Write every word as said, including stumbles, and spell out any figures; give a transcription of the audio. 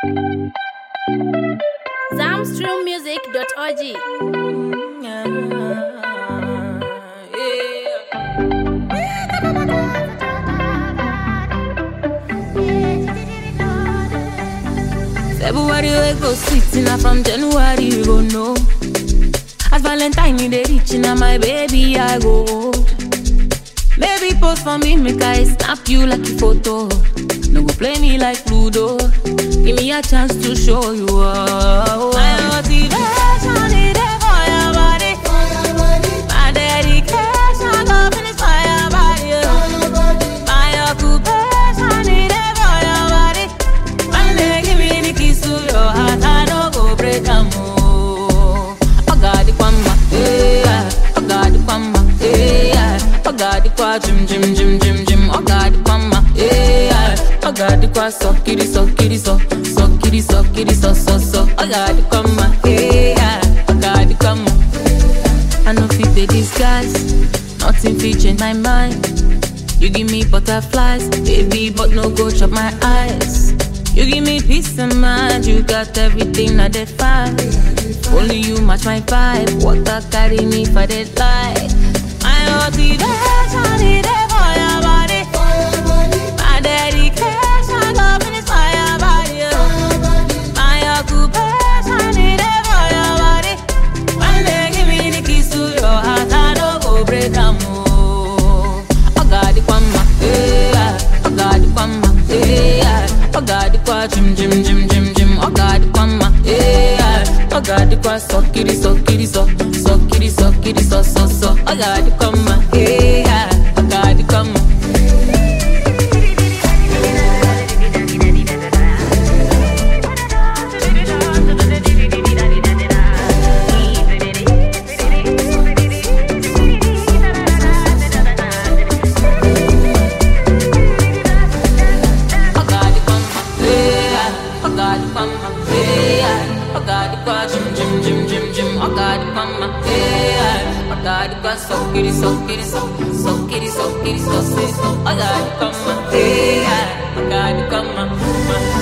zamstream music dot org. February we go sweet, now from January we go know. As Valentine in the reach, now my baby I go hold. Baby post for me, make I snap you like a photo. No go play me like Ludo. Give me a chance to show you all. My motivation is there for your body. My dedication, love is for your body. My occupation is there for your body. One day give me the keys to your heart, I don't go break a move. Oh God, the kwamba, yeah. Oh God, the kwamba, yeah. Oh God, the kwa jim jim jim jim jim. Oh God, the kwamba, yeah. Oh God, the kwa so kitty so kitty so so kitty so kitty so so so. Oh God, the kwamba, yeah. Oh God, the kwamba. I know fit the disguise, nothing fit change my mind. You give me butterflies, baby, but no go chop my eyes. You give me peace of mind, you got everything I did fine. Only you match my vibe, water carry me for the light. My motivation is there for your body. My dedication, love is for your body. My occupation is there for your body. One day give me the keys to your heart, I don't go break a move. Oh God, the kwamba, yeah. Oh God, the kwamba, yeah. Oh God, the kwa jim jim jim jim jim. Oh God, the kwamba, yeah. Oh God, the kwa so kitty so kitty so so kitty so kitty so so so. Oh God, the kwamba, yeah. Oh God, the kwamba. So kitty, so kitty, so so kitty, so kitty, so so so. I got to come, yeah. I got to come,